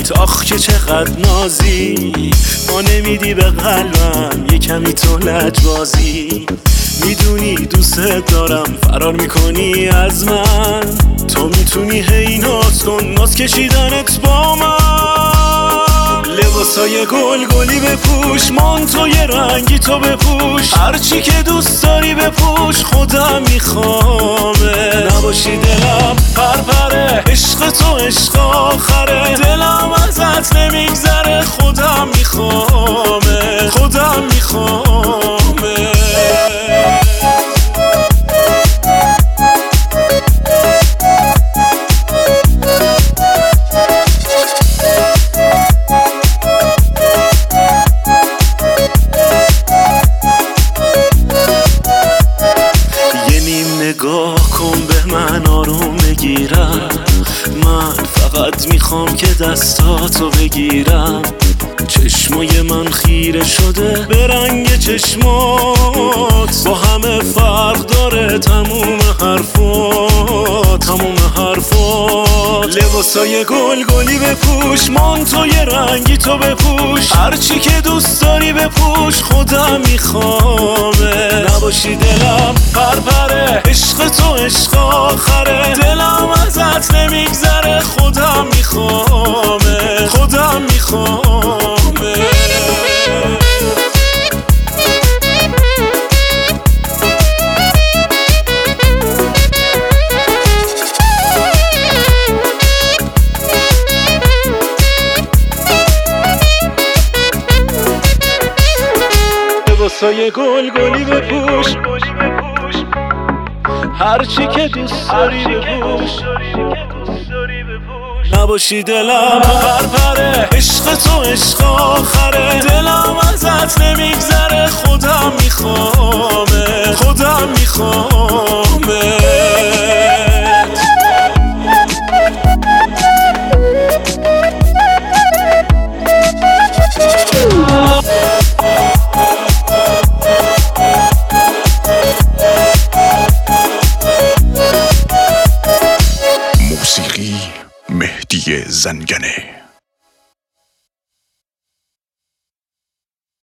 آخ که چقدر نازی، ما نمیدی به قلبم یه کمی تو لجبازی. میدونی دوست دارم، فرار میکنی از من، تو میتونی هی ناز کن، ناز کشیدنت با من. لباسای گلی بپوش، مانتوی رنگی تو بپوش، هرچی که دوست داری بپوش، خودم میخوامه. نباشی دلم پرپره، عشق تو عشق آخره، دلم ازت نمیگذره، خودم میخوامه، خودم میخوامه. نگاه کن به من، آروم بگیرم، من فقط میخوام که دستاتو بگیرم. چشمای من خیره شده به رنگ چشمات، با همه فرق داره تموم حرفات، تموم حرفات. لباسای گلی بپوش، مانتوی رنگی تو بپوش، هرچی که دوست داری بپوش، خودم میخوامه. نباشی دلم پرپره، عشق تو عشق آخره، دلم ازت نمیگذره، خودم میخوامه، خودم میخوامه. لباسای گلی بپوش، هرچی که دوست داری بپوش. نباشی دلم پرپره، عشق تو عشق آخره، دلم ازت نمیگذره، خودم میخوامه، خودم میخوامه. موسیقی مهدی زنگنه.